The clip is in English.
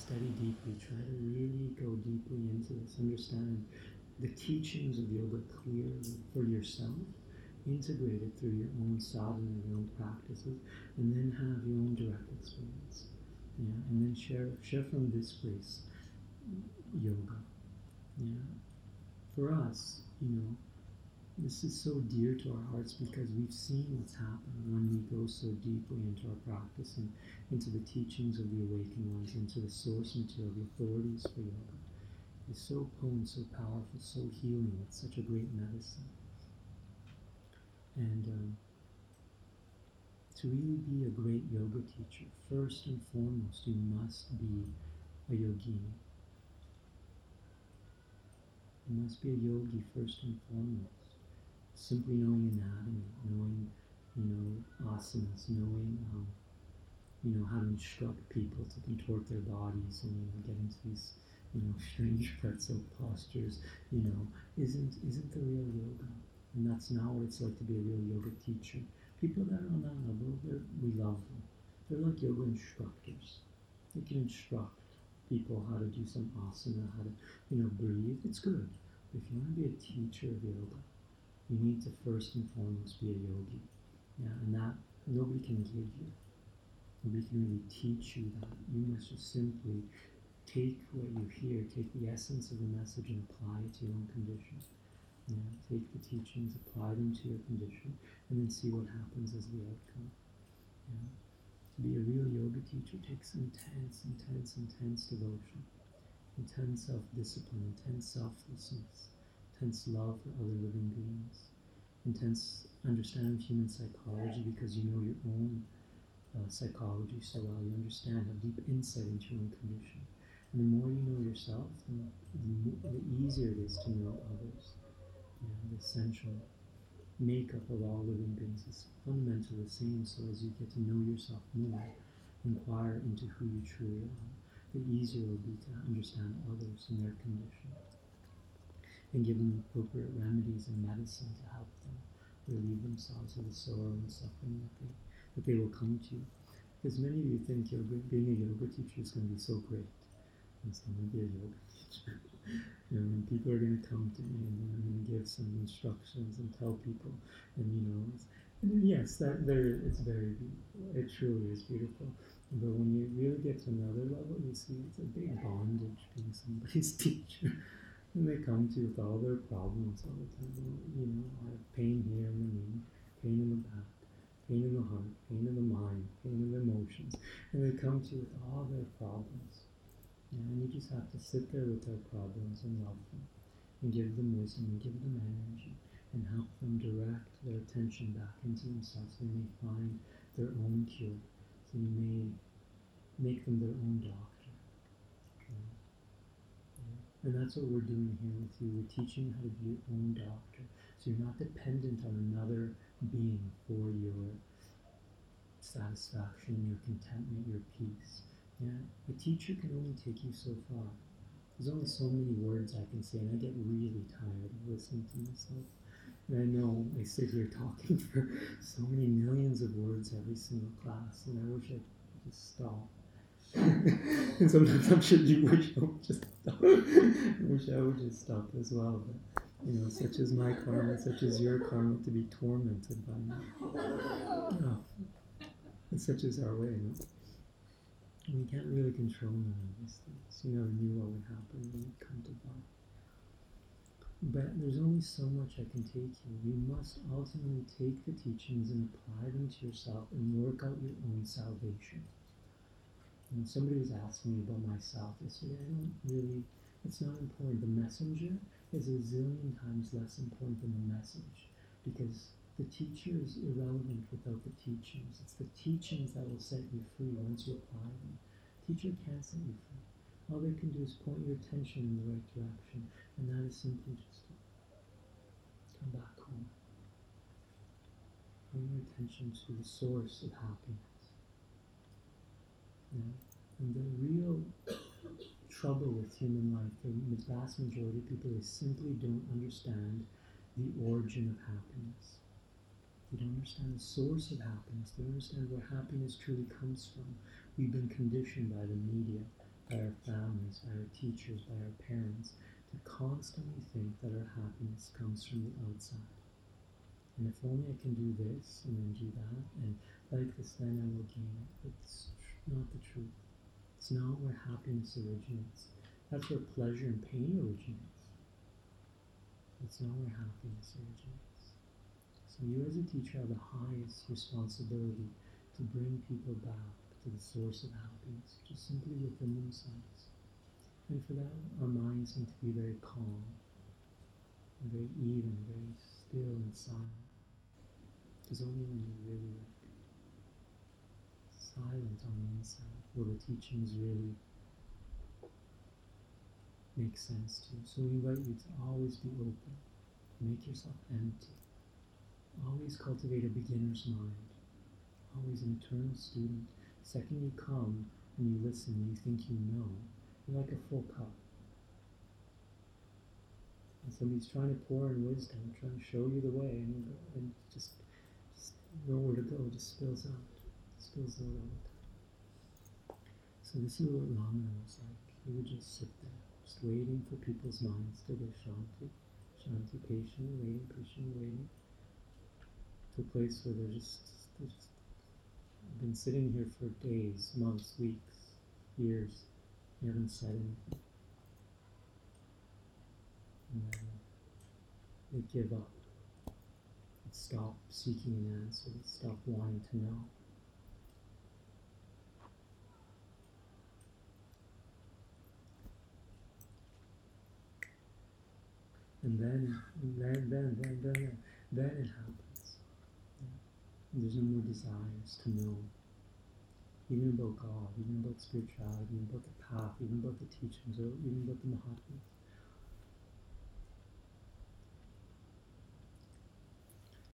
study deeply, try to really go deeply into this, understand the teachings of yoga clearly for yourself, integrate it through your own sadhana, your own practices, and then have your own direct experience. Yeah, and then share from this place yoga. Yeah, for us, this is so dear to our hearts because we've seen what's happened when we go so deeply into our practice and into the teachings of the awakened ones, into the source material, the authorities for yoga. It's so potent, so powerful, so healing. It's such a great medicine. And to really be a great yoga teacher, first and foremost, you must be a yogini. You must be a yogi first and foremost. Simply knowing anatomy, knowing, asanas, knowing, how to instruct people to contort their bodies and, get into these, strange pretzel postures, isn't the real yoga. And that's not what it's like to be a real yoga teacher. People that are on that level, we love them. They're like yoga instructors. They can instruct people how to do some asana, how to, breathe. It's good. But if you want to be a teacher of yoga, you need to first and foremost be a yogi. Yeah, and that nobody can give you. Nobody can really teach you that. You must just simply take what you hear, take the essence of the message and apply it to your own condition. Yeah, take the teachings, apply them to your condition, and then see what happens as the outcome. Yeah. To be a real yoga teacher takes intense devotion, intense self-discipline, intense selflessness, intense love for other living beings, intense understanding of human psychology because you know your own psychology so well. You understand, have deep insight into your own condition. And the more you know yourself, the easier it is to know others. The essential makeup of all living beings is fundamentally the same, so as you get to know yourself more, inquire into who you truly are, the easier it will be to understand others and their condition, and give them appropriate remedies and medicine to help them relieve themselves of the sorrow and suffering that they will come to. Because many of you think being a yoga teacher is going to be so great. It's going to be a yoga teacher. And people are going to come to me and I'm going to give some instructions and tell people. And yes, it's very beautiful. It truly is beautiful. But when you really get to another level, you see it's a big bondage being somebody's teacher. And they come to you with all their problems all the time. I have pain here in the knee, pain in the back, pain in the heart, pain in the mind, pain in the emotions. And they come to you with all their problems. And you just have to sit there with their problems and love them, and give them wisdom, and give them energy, and help them direct their attention back into themselves so they may find their own cure, so you may make them their own doctor. Okay? Yeah. And that's what we're doing here with you. We're teaching you how to be your own doctor, so you're not dependent on another being for your satisfaction, your contentment, your peace. Yeah, a teacher can only take you so far. There's only so many words I can say, and I get really tired of listening to myself. And I know I sit here talking for so many millions of words every single class, and I wish I could just stop. And sometimes I'm sure you wish I would just stop. I wish I would just stop as well, but such is my karma, such is your karma to be tormented by me. No. And such is our way, no? We can't really control none of these things. You never knew what would happen when you come to God. But there's only so much I can take you. You must ultimately take the teachings and apply them to yourself and work out your own salvation. And somebody was asking me about myself yesterday. It's not important. The messenger is a zillion times less important than the message, because the teacher is irrelevant without the teachings. It's the teachings that will set you free once you apply them. Teacher can't set you free. All they can do is point your attention in the right direction, and that is simply just to come back home. Point your attention to the source of happiness. Yeah? And the real trouble with human life, the vast majority of people, they simply don't understand the origin of happiness. They don't understand the source of happiness. They don't understand where happiness truly comes from. We've been conditioned by the media, by our teachers, by our parents, to constantly think that our happiness comes from the outside. And if only I can do this and then do that, and like this, then I will gain it. It's not the truth. It's not where happiness originates. That's where pleasure and pain originates. It's not where happiness originates. So you as a teacher have the highest responsibility to bring people back to the source of happiness, just simply within themselves. And for that, our minds need to be very calm, and very even, very still and silent. Because only when you're really silent on the inside will the teachings really make sense to you. So we invite you to always be open, make yourself empty, always cultivate a beginner's mind, always an eternal student. The second you come and you listen, you think you know, you're like a full cup. And somebody's trying to pour in wisdom, trying to show you the way, and just nowhere to go, just spills out, spills out all the time. So this is what Ramana was like. He would just sit there, just waiting for people's minds to go shanti, patiently waiting, to a place where they're just been sitting here for days, months, weeks, years. You haven't said anything. And then they give up. They stop seeking an answer. They stop wanting to know. And then it happens. There's no more desires to know. Even about God, even about spirituality, even about the path, even about the teachings, or even about the Mahatmas.